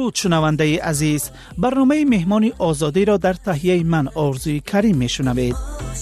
درود شنونده عزیز، برنامه مهمان آزادی را در تهیه من آرزوی کریم میشنوید.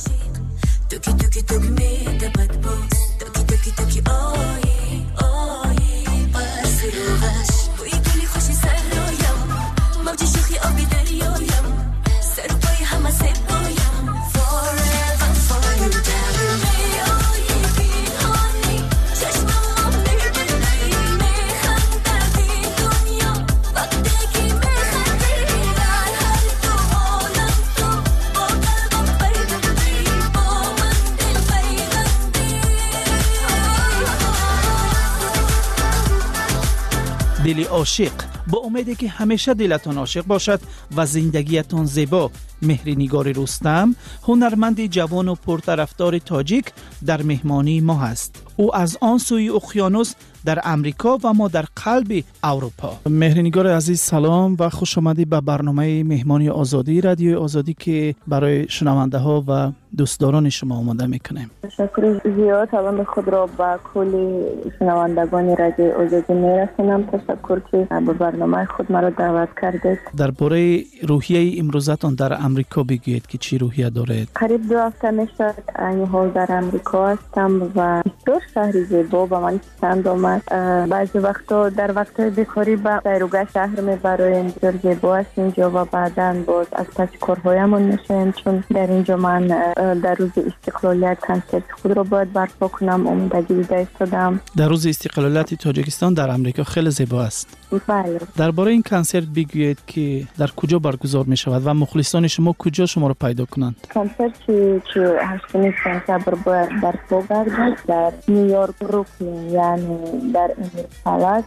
دلی عاشق، با امیدی که همیشه دلتان عاشق باشد و زندگیتان زیبا. مهری نگار رستم، هنرمند جوان و پرطرفدار تاجیک، در مهمانی ما هست. او از آن سوی اقیانوس در امریکا و ما در قلب اروپا. مهری نگار عزیز سلام و خوش آمدی به برنامه مهمانی آزادی رادیو آزادی که برای شنونده ها و دوستداران شما آماده میکنیم. تشکر زیاد. سلام خود را با کل شنوندگان رادیو آزادی میرسونم. تشکر که به برنامه خود مرا دعوت کردید. درباره روحیه امروزتان در امریکا بگویید که چی روحیه دارید؟ قریب 2 هفته میشد این حال در امریکا هستم و بسیار شهر زیبا به من پسند آمد. بعضی وقتا در وقت بیکاری به سیروگاه شهر میبرایم. بسیار زیبا است اینجا و بعداً باز از پس کارهایمون میشیم، چون در اینجا من در روز استقلالیت کنسرت خود را باید برپا کنم. اومدگی دیده ایستادم. در روز استقلالیت تاجیکستان در امریکا خیلی زیبا است. بله. درباره این کنسرت بگویید که در کجا برگزار می شود و مخلصان شما کجا شما را پیدا کنند؟ کنسرت که 8 سپتامبر باید برپا گردد در نیویورک بروکلین، یعنی در امریکا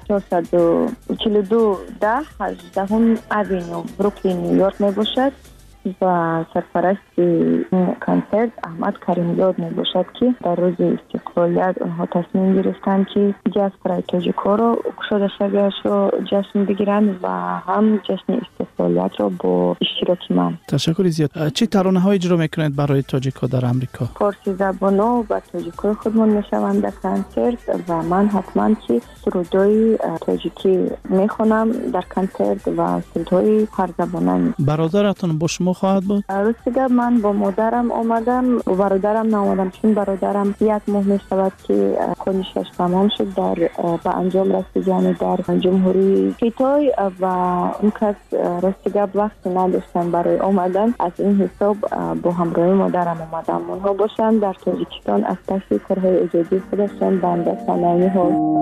442 18 اوینیو بروکلین نیویورک می باشد و سرپرست کنسرت احمد کریم زاد می باشد که در روز استقلالیت اونها تصمیم گرفتند که جشن برای تاجیک‌ها را شده شگرش را جشن بگیرند و هم جشن استقلالیت را با اشتراک من. تشکر زیاد. چه ترانه های اجرا میکنید برای تاجیک‌ها در امریکا؟ فارسی زبان‌ها و تاجیک‌های خودمون میشوند در کنسرت و من حتما که سرودهای تاجیکی میخونم در کنسرت و سرودهای هر زبانه. برادرتون با شما خواهد بود؟ راستی من با مادرم آمدم و برادرم نآمدم، چون برادرم 1 ماه می شود که کنشش تمام شد به انجام رسید، یعنی در جمهوری کیتای و اون کس راستی وقت نداشتن برای آمدن. از این حساب با همراه مادرم آمدم. اونها باشن در تاجیکستان از پس کارهای ایجادی خودشان بنده صنعی ها.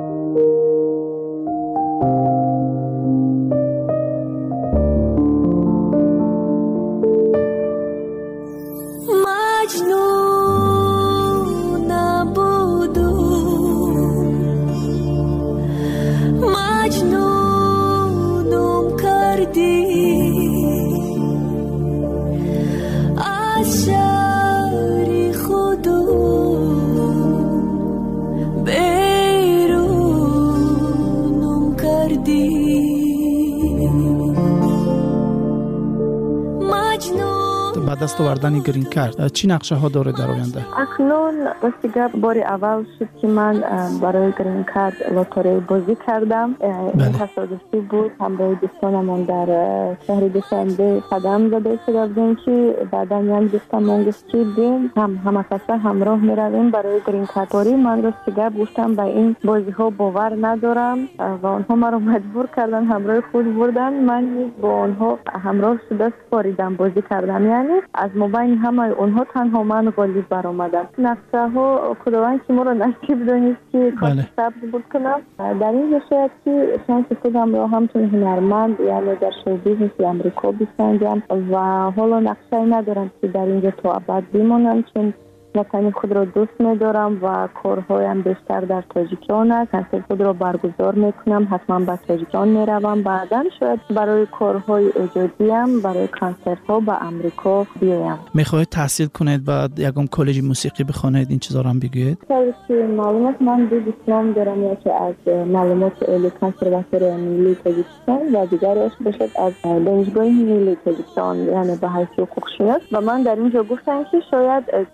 دست آوردن گرین کارت چی نقشه ها داره در آینده؟ اکنون راستی بار اول شد که من برای گرین کارت لاتاری بازی کردم. این تصادفی بود. همراه دوستانمون در شهر دوشنبه قدم زده شدیم که بعدا یعنی دوستان گفت که بیم همه کسا همراه میرویم برای گرین کارت باری. من راستی گفتم به این بازی ها باور ندارم و آنها مرا مجبور کردن همراه خود بردن. من با آنها همراه شده سپاریدم بازی کردم، یعنی از مابین همه اونها تنها من غالب برآمدم. نقشه ها خداوند که ما رو نصیب دانست که صبر بود کنم. در این شاید که شانس خودم را همچون هنرمند یعنی در شو بیزنس امریکا بسنجم و حالا نقشه ندارم که در اینجا تا ابد بمانم، چون وطن خود را دوست می‌دارم و کارهایم بیشتر در تاجیکستان است. کنسرت خود را برگزار می‌کنم، حتما به تاجیکستان می‌روم. بعداً شاید برای کارهای ایجادیم برای کنسرت‌ها به امریکا بیایم. می‌خواهید تحصیل کنید و یکم کالج موسیقی بخوانید، این چیزا رو هم بگویید؟ که معلومات من دو دیپلم دارم، یکی از معلومات عالی کنسرواتوار ملی تاجیکستان و دیگرش باشد از دانشگاه ملی تاجیکستان، یعنی به حیث حقوق‌شناس. و من در اینجا گفتم که شاید یک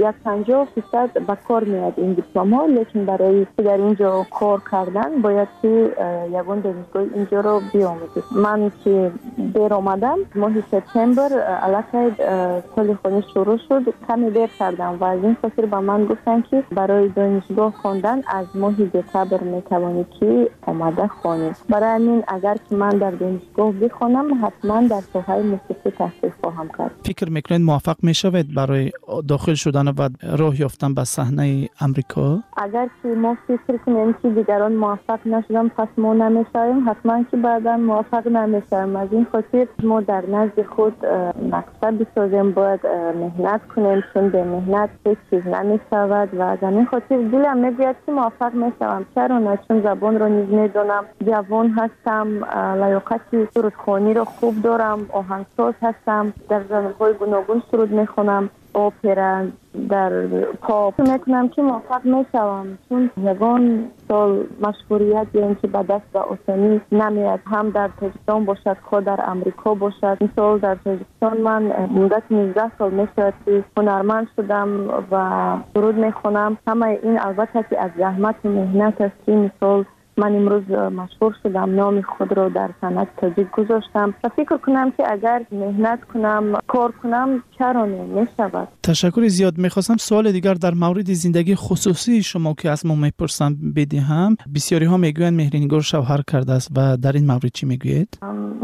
50% به کار میاد این دیپلم ها، لیکن برای در اینجا کار کردن باید که یگان دانشگاه اینجا رو بیاموزید. من که دیر آمدم ماه سپتامبر علاقه سال خونی شروع شد، کمی دیر کردم و از این خاطر به من گفتن که برای دانشگاه خواندن از ماه دسامبر میتوانی که آماده خوانی. برای همین اگر که من در دانشگاه بخوانم حتما در ساحه موسیقی تحصیل خواهم کرد. فکر میکنید موفق میشوید برای داخل شدن و راه یافتن به صحنه امریکا؟ اگر که ما فکر کنیم که دیگران موفق نشدن پس ما نمیشویم، حتما که بعدا موفق نمیشویم. از این خاطر ما در نزد خود مقصد بسازیم، باید مهنت کنیم، چون به مهنت هیچ چیز نمیشود و از این خاطر دلم میگوید که موفق میشوم. چرا نه؟ چون زبان را نیز میدونم، جوان هستم، لیاقت سرودخوانی را خوب دارم، آهنگساز هستم، در ژانرهای گوناگون سرود میخونم، اپرا، در پاپ میکنم که موفق میشوم. چون یگان سال مشهوریت یعنی که به دست و آسانی نمیاد، هم در تاجیکستان باشد خود در امریکا باشد. مثال در تاجیکستان من مدت 19 سال میشود که هنرمند شدم و سرود میخونم. همه این البته که از زحمت و مهنت است که مثال من امروز مشهور شدم، نام خود رو در صنعت تاجیک گذاشتم و فکر کنم که اگر مهنت کنم، کار کنم، چرا نمیشود. تشکر زیاد. میخواستم سوال دیگر در مورد زندگی خصوصی شما که از ما میپرسم بدهم. بسیاری ها میگویند مهرنگار شوهر کرده است و در این مورد چی میگویید؟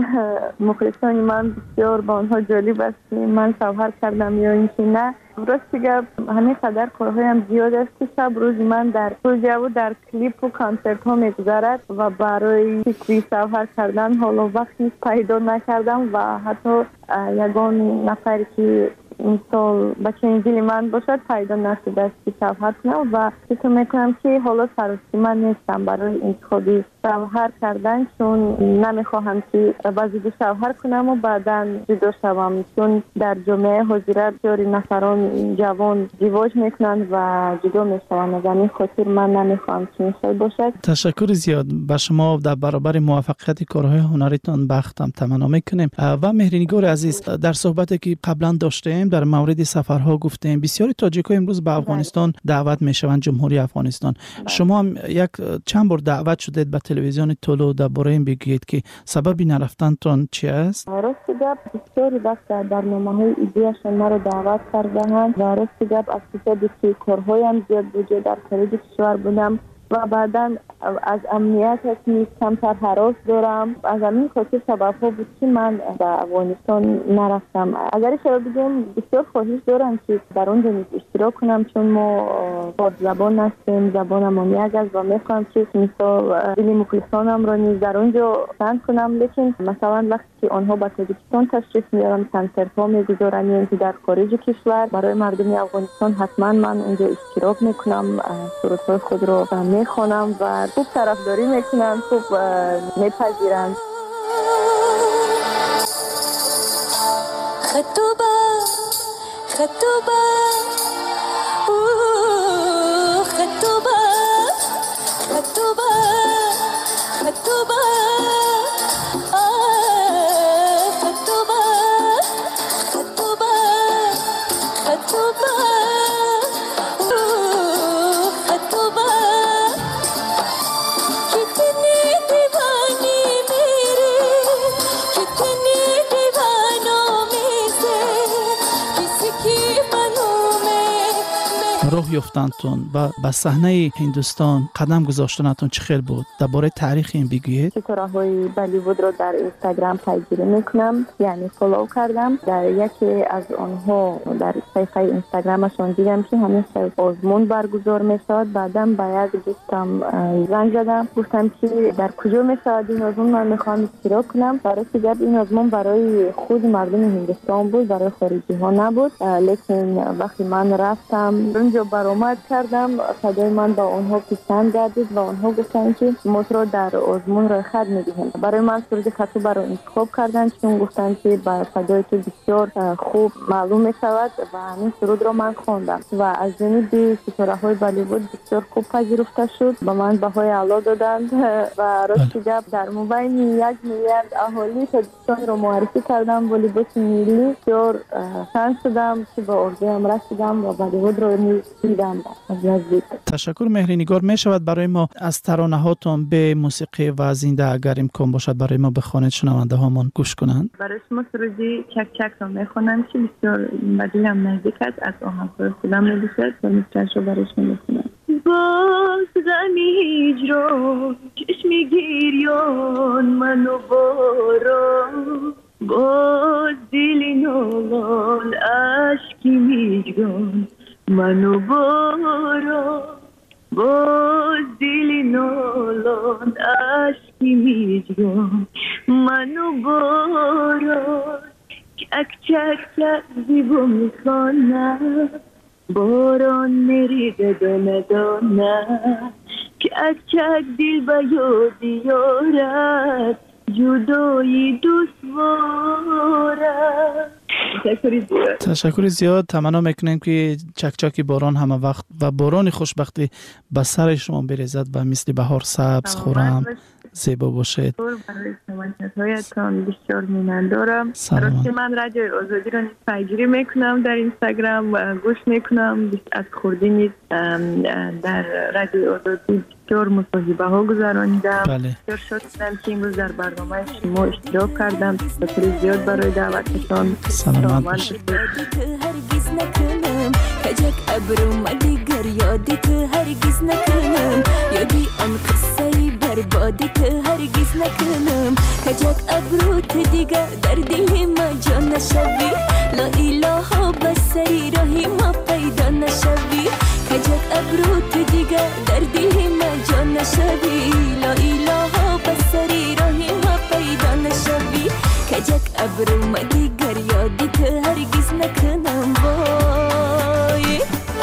مخلصان من بسیار با آنها جالب است که من شوهر کردم یا اینکه نه. راستی گپ همین قدر کارهایم زیاد است که شب روز من در پروژه و در کلیپ و کنسرت ها میگذرد و برای فکری شوهر کردن حال و وقت پیدا نکردم و حتی یگان نفری که این سال بچه انجیل من باشد پیدا نشده است که شوهر کنم و فکر میکنم که حالا سراستی من نیستم برای انتخابی شوهر کردن، چون نمیخواهم که بازی شوهر کنم و بعدا جدا شوم. چون در جامعه حاضره بسیاری نفران جوان ازدواج میکنن و جدا میشوند. از این خاطر من نمیخواهم که اینطور باشد. تشکر زیاد. به شما در برابر موفقیت کارهای هنریتان بختم تمنا میکنیم. و مهرنگار عزیز، در صحبتی که قبلا داشتیم در مورد سفرها گفتیم بسیاری تاجیک‌ها امروز به افغانستان دعوت میشوند، جمهوری افغانستان. شما هم چند بار دعوت شدید به تلویزیون طلوع، درباره این بگید که سبب نرفتنتان چی است؟ راستی گپ بسیاری وقت در برنامه‌های ایدیاشون ما رو دعوت کردند و راستی گپ از کسایی که کارهایم زیاد بوده در خارج کشور بودم و بعدا از امنیت هستی کمتر هراس دارم. از همین خاطر سبب‌ها بود که من به افغانستان نرفتم. اگر شما بگیم بسیار خواهش دارم که در اونجا اشتراک کنم، چون ما با زبان هستیم، زبانم یک است و میخوام که مثلا دل مخلصانم را نیز در اونجا پسند کنم. لیکن مثلا وقتی که آنها به تاجیکستان تشریف میارن، کنسرت‌ها میگذارن یعنی در خارج کشور، برای مردم افغانستان حتما من اونجا اشتراک میکنم، سرودهای خود رو میخوانم و خوب طرفداری میکنن، خوب میپذیرن. خطوبه خطوبه خطوبه خطوبه خطوبه خطوبه خطوبه خطوبه راه یافتنتون و به صحنه هندوستان قدم گذاشتنتون چه خیلی بود؟ درباره تاریخ این بگویید. ستاره‌های بالیوود رو در اینستاگرام پیگیری میکنم، یعنی فالو کردم. در یکی از آنها در صفحه اینستاگرامشون دیدم که همیشه آزمون برگزار میشد. بعداً با یک دوستم زنگ زدم، گفتم که در کجا میشد این آزمون، من میخوام اشتراک کنم. برای که این آزمون برای خود مردم هندوستان بود، برای خارجی ها نبود. لیکن وقتی من رفتم اونجا برآمد کردم، صدای من با آنها پسند گردید و آنها گفتن که ما رو در آزمون رای خط میدیم. برای من سرود خطوبه رو انتخاب کردن، چون گفتن که با صدای تو بسیار خوب معلوم میشود و همین سرود رو من خواندم و از جانب ستاره‌های بالیوود بسیار خوب پذیرفته شد. با من بهای اعلی دادند و راستی گپ در مبین 1 میلیارد اهالی تاجیکستان رو معرفی کردم با لباس ملی. بسیار شانس شدم که با ارزویم رسیدم و بالیوود رو دیدم از نزدیک. تشکر مهرنگار. می شود برای ما از ترانه هاتون به موسیقی و زنده اگر امکان باشد برای ما بخوانید شنونده هامون گوش کنند؟ برای شما سروجی چک چک رو میخونم که بسیار مدیلم نزدیک است. از آهنگ‌های خودم نوشته و میترش رو برای شما میخونم. باز غمی هجران چشمی گریان منو باران، باز دل نالان عشقی میگان منو باران، باز دل نالان عشقی میگان منو باران. چک چک چک زیبا میخوانم باران میریزه دانه دانه، چک چک دل به یاد یارت جدایی دشواره. تشکر زیاد. تمنا میکنیم که چکچاک باران همه وقت و باران خوشبختی به سر شما بریزد و مثل بهار سبز خورم زیبا باشید. هایتان بسیار مینندارم. راستی من رادیو آزادی را پیگیری میکنم در اینستاگرام و گوش میکنم. از خوردی نیست در رادیو آزادی بسیار مصاحبه ها گذرانیدم. بسیار شاد شدم که امروز در برنامه شما اشتراک کردم. تشکر زیاد برای دعوتتان. سلامت باشید. هرگز نکنم کجک ابرو دیگر یادت هرگز نکنم، یادی آن قصه بربادت هرگز نکنم، کجک ابروت دیگر در دل ما جا نشوی، لا اله بسری راهی ما پیدا نشوی، کجک ابروت دیگر در دل ما جا نشوی، لا اله بسری راهی ما پیدا نشوی، کجک ابرو ما دیگر یادت هرگز نکنم. وای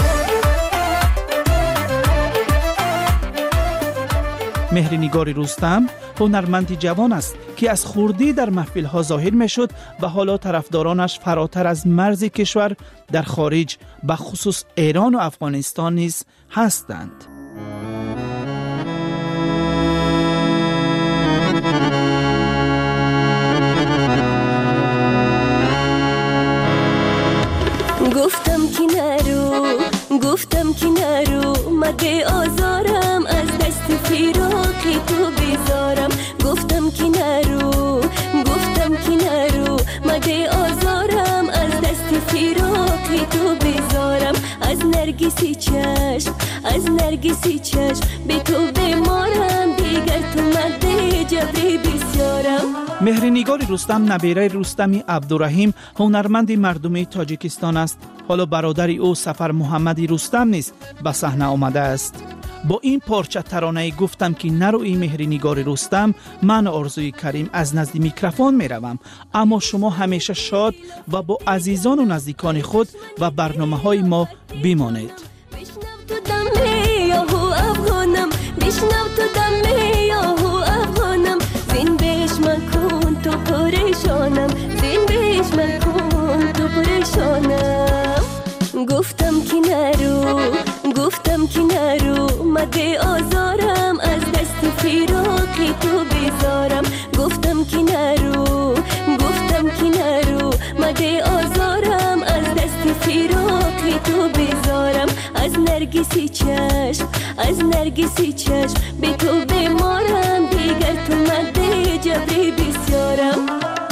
مهرنگار رستم هنرمندی جوان است که از خردی در محفل‌ها ظاهر می‌شد و حالا طرفدارانش فراتر از مرز کشور در خارج به خصوص ایران و افغانستان نیز هستند. گفتم که نرو مده آزارم، از دست فراقی تو بیزارم، گفتم که نرو مده آزارم، از دست فراقی تو بیزارم، از نرگسی چشم به تو بیمارم، دیگر تو مده جبری بسیارم. مهرنگار رستم نبیره رستمی عبدالرحیم هنرمند مردمی تاجیکستان است. حالا برادر او سفر محمدی رستم نیز به صحنه آمده است. با این پارچه ترانه گفتم که نروی مهرنگار رستم، من آرزوی کریم از نزد میکروفون می روم، اما شما همیشه شاد و با عزیزان و نزدیکان خود و برنامه های ما بمانید. بشنو تو دم یاهو افغانم، زین بیش من کن تو پریشانم، زین بیش من کن تو پریشانم. گفتم که نرو مده آزارم، از دست فراقی تو بیزارم، گفتم که نرو مده آزارم، از دست فراقی تو بیزارم، از نرگسی چشم به تو بیمارم، دیگر تو مده جبری بسیارم.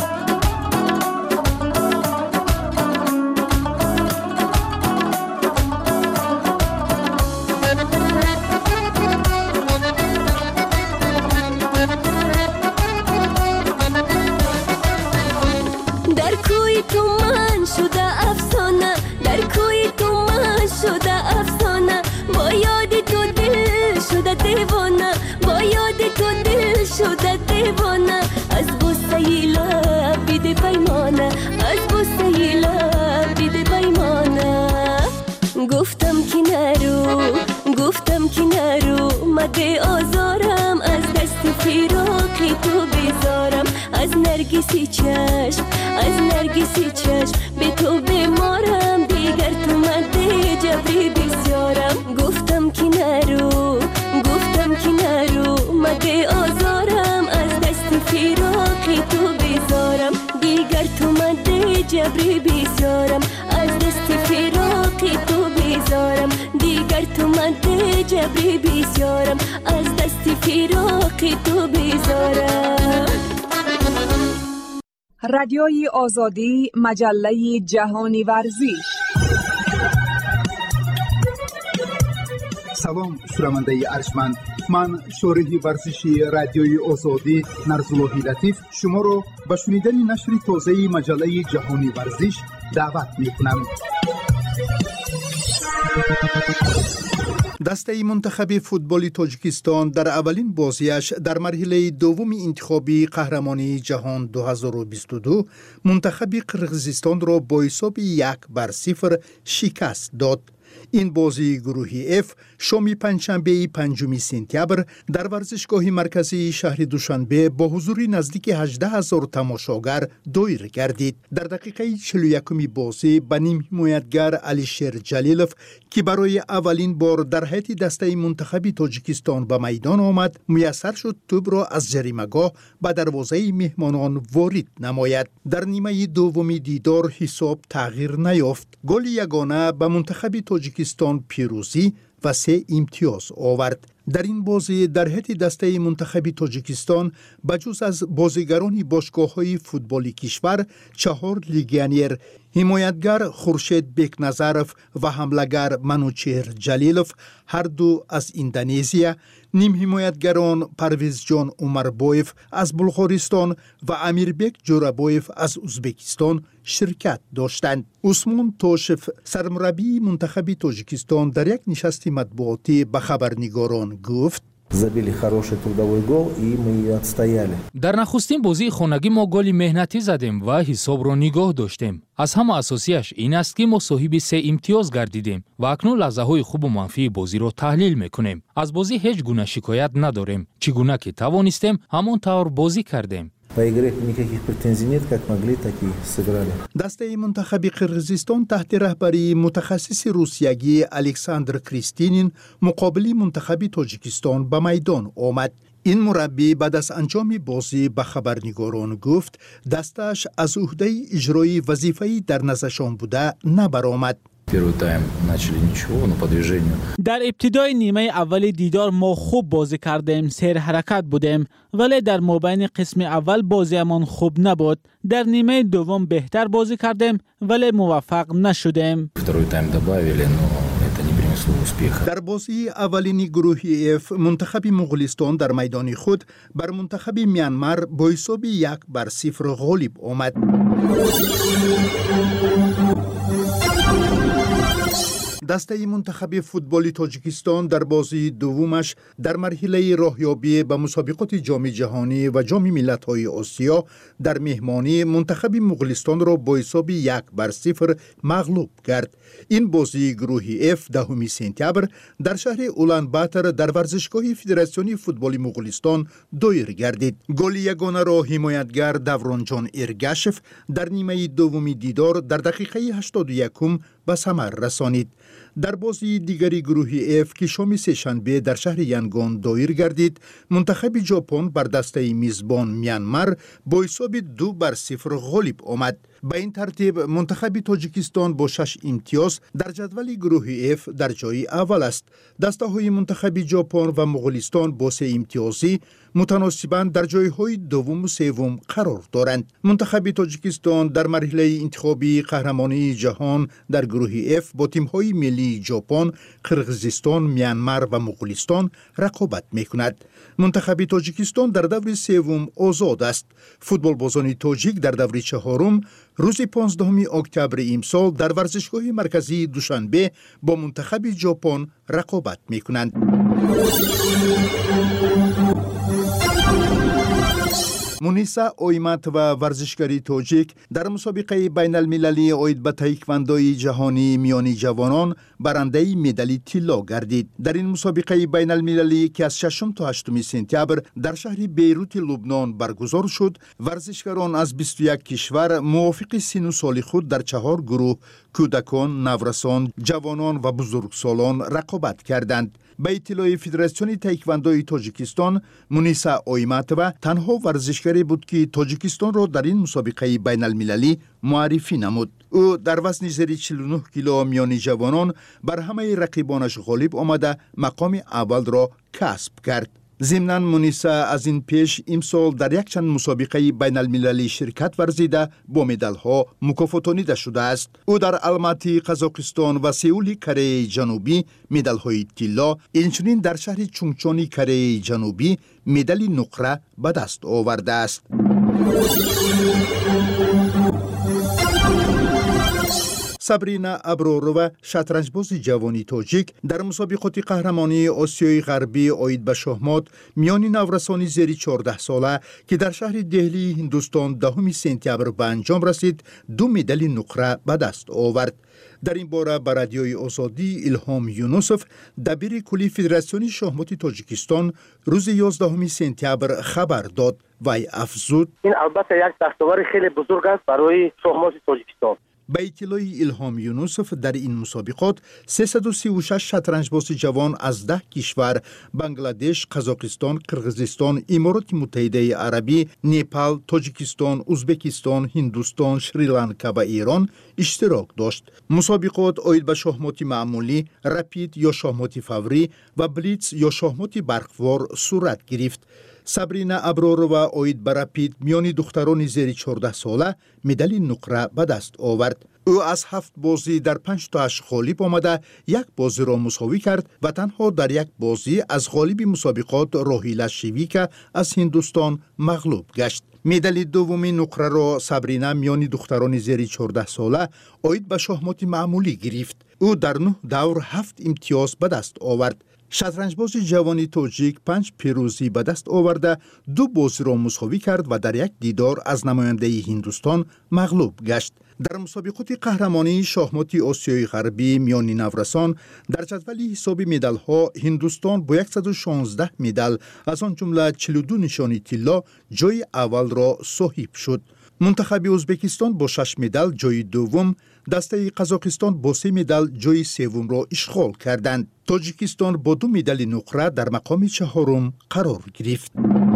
با یاد تو دل شده دیوانه، از بوسه لب بیده پیمانه، از بوسه لب بیده پیمانه. گفتم که نرو مده آزارم، از دست فراقی تو بیزارم، از نرگسی چشم به تو بیمارم، دیگر تو مده جبری بسیارم. گفتم که نرو مده آزارم، از دست فراقی تو بیزارم، دیگر تو مده جبری بسیارم، از دست فراقی تو بیزارم، جبری بسیارم از دست فراق تو بیزارم. رادیوی آزادی، مجله جهانی ورزش. سلام شنونده ارجمند، من شارح ورزشی رادیوی آزادی نرزالله لطیف شما را به شنیدن نشر تازه مجله جهانی ورزش دعوت می‌کنم. دسته منتخب فوتبال تاجیکستان در اولین بازیش در مرحله دوم انتخابی قهرمانی جهان 2022 منتخب قرقیزستان را با حساب 1-0 شکست داد. این بازی گروهی F شام پنجشنبه 5 سپتامبر در ورزشگاه مرکزی شهر دوشنبه با حضور نزدیک 18,000 تماشاگر دایر گردید. در دقیقه 41 بازی به نیم حمایتگر علیشیر جلیلوف که برای اولین بار در هیئت دسته منتخب تاجیکستان به میدان آمد، میسر شد توپ را از جریمه‌گاه به دروازه مهمانان وارد نماید. در نیمه دوم دیدار حساب تغییر نیافت. گل یگانه به منتخب تاجیکستان پیروزی و 3 امتیاز آورد. در این بازی در هیئت دسته منتخب تاجیکستان بجز از بازیگران باشگاه‌های فوتبالی کشور 4 لیگیونر، حمایتگر خورشید بیکنظرف و حمله‌گر منوچهر جلیلوف هر دو از اندونزیا، نیم حمایتگران پرویز جان عمربایف از بلغارستان و امیربک جورابایف از ازبکستان شرکت داشتند. عثمان تاشف سرمربی منتخب تاجیکستان در یک نشست مطبوعاتی به خبرنگاران گفت: забили хороший трудовой гол и мы отстояли. در نخستین بازی خانگی ما گلی مهنتی زدیم و حساب را نگاه داشتیم. از همه اساسیش این است که ما صاحب 3 امتیاز گردیدیم و اکنون لحظه‌های خوب و منفی بازی را تحلیل میکنیم. از بازی هیچ گونه شکایت نداریم. چگونه که توانستیم همان طور بازی کردیم. دسته منتخب قرقیزستان تحت رهبری متخصص روسیایی الکساندر کریستینین مقابل منتخب تاجیکستان به میدان آمد. این مربی بعد از انجام بازی به خبرنگاران گفت دستش از عهده اجرای وظیفه‌ای در نزدشان بوده نبرآمد. در ابتدای نیمه اول دیدار ما خوب بازی کردیم، سیر حرکت بودیم، ولی در مابین قسم اول بازیمان خوب نبود. در نیمه دوم بهتر بازی کردیم ولی موفق نشدیم. در بازی اولین گروهی F منتخب مغولستان در میدان خود بر منتخب میانمار با حساب 1-0 غالب آمد. دسته منتخب فوتبال تاجیکستان در بازی دومش در مرحله راهیابی به مسابقات جام جهانی و جام ملت‌های آسیا در مهمانی منتخب مغولستان را با حساب 1-0 مغلوب کرد. این بازی گروهی F 10 سپتامبر در شهر اولانباتر در ورزشگاه فدراسیون فوتبال مغولستان دایر گردید. گل یگانه را حمایتگر دورانجان ارگاشف در نیمه دوم دیدار در دقیقه 81 به ثمر رسانید. در بازی دیگری گروهی F که شام سه‌شنبه در شهر ینگون دایر گردید، منتخب ژاپن بر دسته میزبان میانمار با حساب 2-0 غالب آمد. به این ترتیب منتخب تاجیکستان با 6 امتیاز در جدول گروه F در جای اول است. دسته های منتخب ژاپن و مغولستان با 3 امتیازی متناسباً در جایهای دوم و سوم قرار دارند. منتخب تاجیکستان در مرحله انتخابی قهرمانی جهان در گروه F با تیم‌های ملی ژاپن، قرقیزستان، میانمار و مغولستان رقابت می‌کند. منتخب تاجیکستان در دور سوم آزاد است. فوتبال بازان تاجیک در دور چهارم روز 15 اکتبر امسال در ورزشگاه مرکزی دوشنبه با منتخب ژاپن رقابت می‌کنند. مونیسا اویمت و ورزشکاری تاجیک در مسابقه بین المللی عاید به تایکواندوی جهانی میانی جوانان برنده مدال طلا گردید. در این مسابقه بین المللی که از 6 تا 8 سپتامبر در شهر بیروت لبنان برگزار شد، ورزشکاران از 21 کشور موافق سن و سال خود در 4 گروه کودکان، نورسان، جوانان و بزرگسالان رقابت کردند. به اطلاع فدراسیون تایکواندوی تاجیکستان، مونیسا اویماتووا تنها ورزشکاری بود که تاجیکستان را در این مسابقه بین المللی معرفی نمود. او در وزن زیر 49 کیلو میانی جوانان بر همه رقیبانش غالب آمده مقام اول را کسب کرد. ضمناً مونیسا از این پیش امسال در یک چند مسابقه بین المللی شرکت ورزیده با مدال ها مکافاتانیده شده است. او در الماتی قزاقستان و سئول کره جنوبی مدال های طلا، اینچنین در شهر چونگچونی کره جنوبی مدال نقره به دست آورده است. سابرینا ابروروا شطرنجباز جوانی تاجیک در مسابقات قهرمانی آسیای غربی آید به شахمات میان نورسانی زیر 14 ساله که در شهر دهلی هندوستان 10 سپتامبر به انجام رسید 2 مدال نقره به دست آورد. در این باره به رادیوی آزادی الهام یونوسف دبیر کلی فدراسیون شахمات تاجیکستان روز 11 سپتامبر خبر داد و افزود: این البته یک دستاورد خیلی بزرگ است برای شахمات تاجیکستان. به اطلاع الهام یونوسف در این مسابقات 336 شطرنجباز جوان از 10 کشور بنگلادش، قزاقستان، قرغیزستان، امارات متحده عربی، نپال، تاجیکستان، ازبکستان، هندوستان، شریلانکا و ایران اشتراک داشت. مسابقات آید به شахمات معمولی، رپید یا شахمات فوری و بلیتز یا شахمات برقوار صورت گرفت. سابرینا ابروروا آید به رپید میان دختران زیر 14 ساله مدال نقره به دست آورد. او از 7 بازی در 5 تاش غالب آمده، یک بازی را مساوی کرد و تنها در یک بازی از غالب مسابقات راهیلا شویکا از هندوستان مغلوب گشت. مدال دومی نقره را سابرینا میان دختران زیر 14 ساله آید به شахمات معمولی گرفت. او در 9 دور 7 امتیاز به دست آورد. شطرنجباز جوانی تاجیک 5 پیروزی به دست آورده، 2 بازی را مساوی کرد و در یک دیدار از نماینده هندوستان مغلوب گشت. در مسابقات قهرمانی شахمات آسیای غربی میان نورسان در جدول حساب مدال ها هندوستان با 116 مدال از آن جمله 42 نشانی طلا جای اول را صاحب شد. منتخب ازبکستان با 6 مدال جای دوم، دسته قزاقستان با 3 مدال جای سوم را اشغال کردند. تاجیکستان با 2 مدال نقره در مقام چهارم قرار گرفت.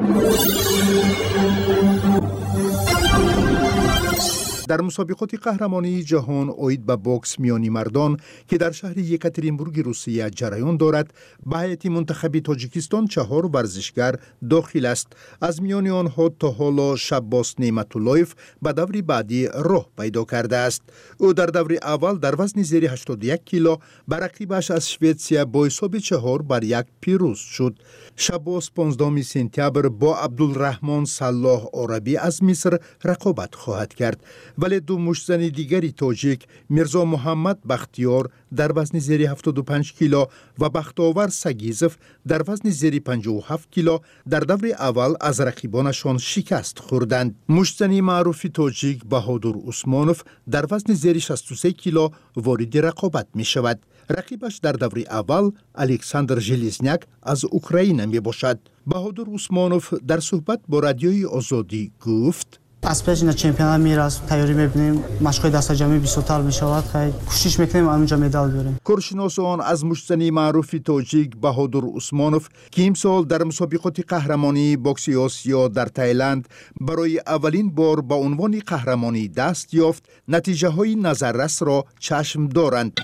در مسابقات قهرمانی جهان آید به باکس میانی مردان که در شهر یکاترینبورگ روسیه جریان دارد، به هیئت منتخب تاجیکستان 4 ورزشگر داخل است. از میان آنها تا حالا شباس نعمتاللهیف به دور بعدی راه پیدا کرده است. او در دور اول در وزن زیر 81 کیلو بر رقیبش از شویتسیا با حساب 4-1 پیروز شد. شباس 15 سپتامبر با عبدالرحمن صلاح عربی از مصر رقابت خواهد کرد. ولی 2 مشتزن دیگری تاجیک میرزا محمد بختیار در وزن زیر 75 کیلو و بختاور سگیزف در وزن زیر 57 کیلو در دور اول از رقیبانشان شکست خوردند. مشتزن معروف تاجیک بهادر عثمانوف در وزن زیر 63 کیلو وارد رقابت می شود. رقیبش در دور اول الکساندر ژلزنیاک از اوکراین می باشد. بهادر عثمانوف در صحبت با رادیوی آزادی گفت: از پیش نه چمپیونات میراث تیاری می‌بینیم، مشق‌های دست جمعی 20 سال می‌شود، خیلی کوشش می‌کنیم اونجا مدال بیاریم. کارشناسان از مشتزن معروف تاجیک بهادر عثمانوف که امسال در مسابقات قهرمانی باکس آسیا در تایلند برای اولین بار با عنوان قهرمانی دست یافت، نتیجه‌های نظررس را چشم دارند.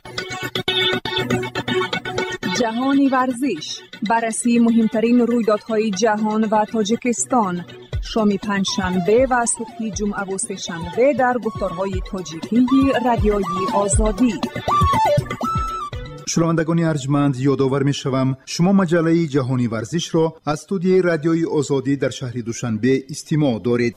جهانی ورزش، بررسی مهمترین رویدادهای جهان و تاجیکستان، شام پنجشنبه و صبح جمعه و سه‌شنبه در گفتارهای تاجیکی رادیوی آزادی. شنوندگان ارجمند، یادآور می‌شوم شما مجله جهانی ورزش را از استودیوی رادیوی آزادی در شهر دوشنبه استماع دارید.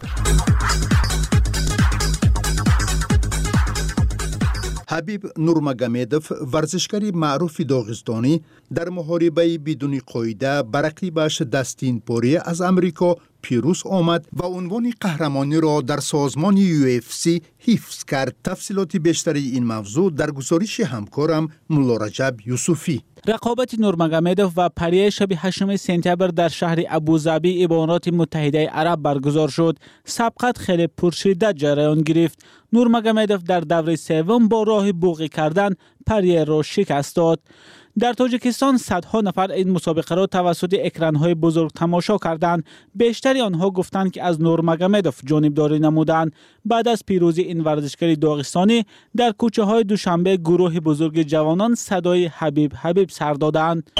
حبیب نورمگامدوف ورزشکار معروف داغستانی در محاربه بدون قاعده بر رقیبش دستین پوری از امریکا پیروز آمد و عنوان قهرمانی را در سازمان UFC حفظ کرد. تفصیلات بیشتری این موضوع در گزارش همکارم مولا رجب یوسفی. رقابت نورمگامدوف و پریه شب 8 سپتامبر در شهر ابوظبی امارات متحده عرب برگزار شد. سبقت خیلی پرشدت جریان گرفت. نورمگامدوف در دوره سوم با راه بوقی کردن پریه را شکست داد. در تاجیکستان صدها نفر این مسابقه را توسط اکران‌های بزرگ تماشا کردند. بیشتری آنها گفتند که از نورمگامدوف جانبداری نمودند. بعد از پیروزی این ورزشکار داغستانی در کوچه‌های دوشنبه گروه بزرگ جوانان صدای حبیب حبیب سر دادند.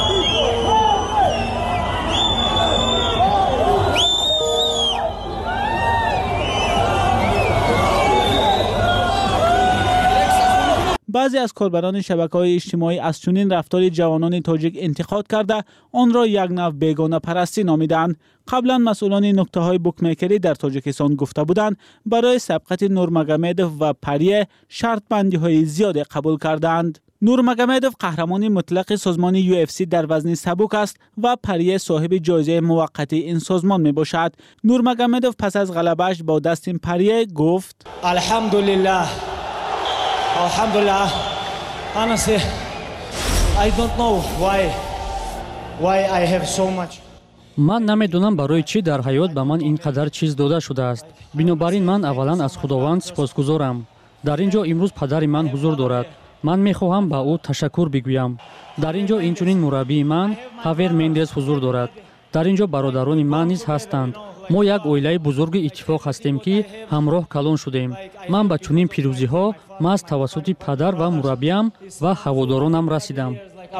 بعضی از کاربران شبکه‌های اجتماعی از چنین رفتار جوانان تاجیک انتقاد کرده آن را یک نوع بیگانه پرستی نامیدند. قبلا مسئولان نکته‌های بوکمیکری در تاجیکستان گفته بودند برای سبقت نورمگامدوف و پریه شرط بندی‌های زیاد قبول کردند. نورمگامدوف قهرمان مطلق سازمان UFC در وزن سبک است و پریه صاحب جایزه موقتی این سازمان می باشد. نورمگامدوف پس از غلبه‌اش با دست پریه گفت الحمدلله. Alhamdulillah, honestly, I don't know why I have so much. من نمیدونم برای چی در حیات به من اینقدر چیز داده شده است. بنابراین من اولا از خداوند سپاسگزارم. در اینجا امروز پدر من حضور دارد. من میخواهم به او تشکر بگویم. در اینجا اینچنین مربی من هاویر مندز حضور دارد. در اینجا برادران من نیز هستند. ما یک اویلای بزرگ اتفاق هستیم که همراه کلان شدیم. من به چنین پیروزی ها از توسط پدر و مربیم و هوادارانم رسیدم.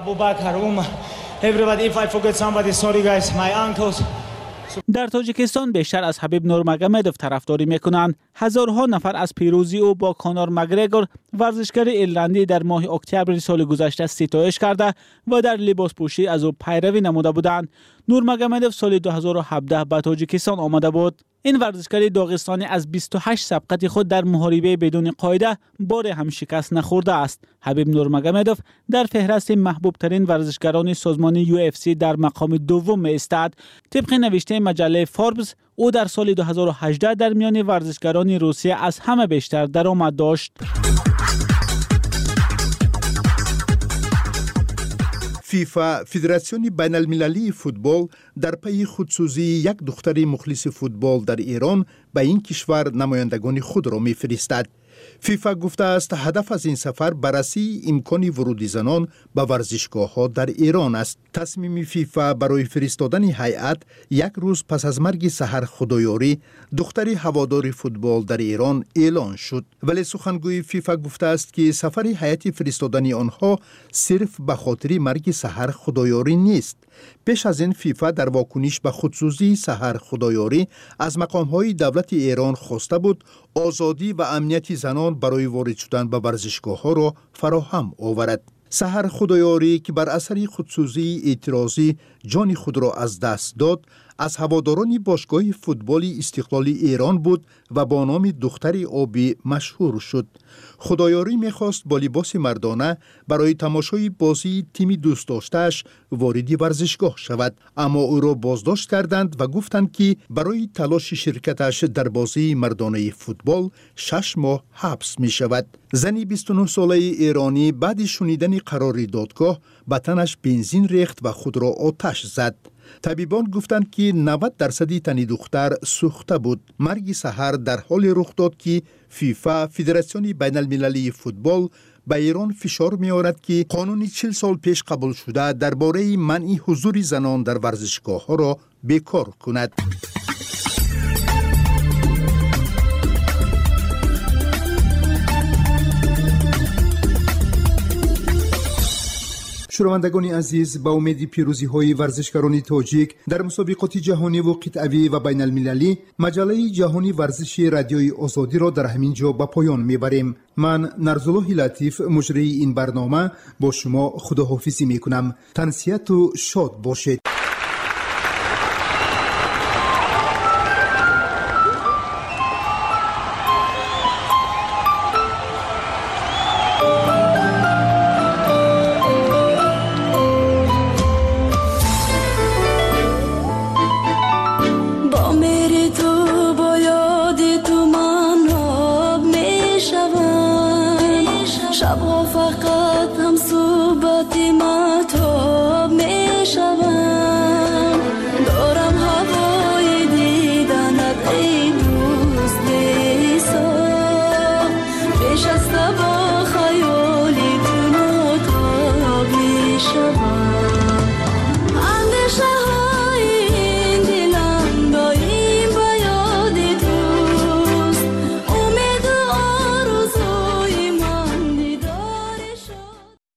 در تاجیکستان بیشتر از حبیب نورمگامدوف طرفداری میکنند. هزارها نفر از پیروزی او با کانور مگرگور ورزشکار ایرلندی در ماه اکتبر سال گذشته ستایش کرده و در لباس پوشی از او پیروی نموده بودند. نورمگامدوف سال 2017 به تاجیکستان آمده بود. این ورزشکار داغستانی از 28 سبقت خود در محاربه بدون قاعده بار هم شکست نخورده است. حبیب نورمگامدوف در فهرست محبوب ترین ورزشکاران سازمان UFC در مقام دوم می ایستد. طبق نوشته مجله فوربس او در سال 2018 در میان ورزشکاران روسیه از همه بیشتر درآمد داشت. فیفا فدراسیون بین المللی فوتبال در پی خودسوزی یک دختر مخلص فوتبال در ایران به این کشور نمایندگان خود را می‌فرستد. فیفا گفته است هدف از این سفر بررسی امکان ورود زنان به ورزشگاه‌ها در ایران است. تصمیم فیفا برای فرستادن هیئت یک روز پس از مرگ سحر خدایاری دختری هوادار فوتبال در ایران اعلان شد. ولی سخنگوی فیفا گفته است که سفر هیئت فرستادن آنها صرف به خاطر مرگ سحر خدایاری نیست. پیش از این فیفا در واکنش به خودسوزی سحر خدایاری از مقام‌های دولت ایران خواسته بود آزادی و امنیت زنان برای وارد شدن به ورزشگاه‌ها را فراهم آورد. سحر خدایاری که بر اثر خودسوزی اعتراضی جان خود را از دست داد، از هواداران باشگاه فوتبال استقلال ایران بود و با نام دختر آبی مشهور شد. خدایاری می‌خواست با لباس مردانه برای تماشای بازی تیم دوست داشته‌اش وارد ورزشگاه شود، اما او را بازداشت کردند و گفتند که برای تلاش شرکتش در بازی مردانه فوتبال 6 ماه حبس می‌شود. زنی 29 ساله ایرانی بعد شنیدن قرار دادگاه به تنش بنزین ریخت و خود را آتش زد. طبیبان گفتند که 90% تن دختر سوخته بود. مرگ سحر در حال رخ داد که فیفا فدراسیون بین المللی فوتبال به ایران فشار می آورد که قانون 40 سال پیش قبول شده درباره منع حضور زنان در ورزشگاه ها را بیکار کند. شنوندگان عزیز، با امید پیروزی های ورزشکاران تاجیک در مسابقات جهانی و قطعی و بین المللی، مجله جهانی ورزشی رادیوی آزادی را در همین جا به پایان میبریم. من نرزالله لطیف مجری این برنامه با شما خداحافظی میکنم. تنسیت و شاد باشید.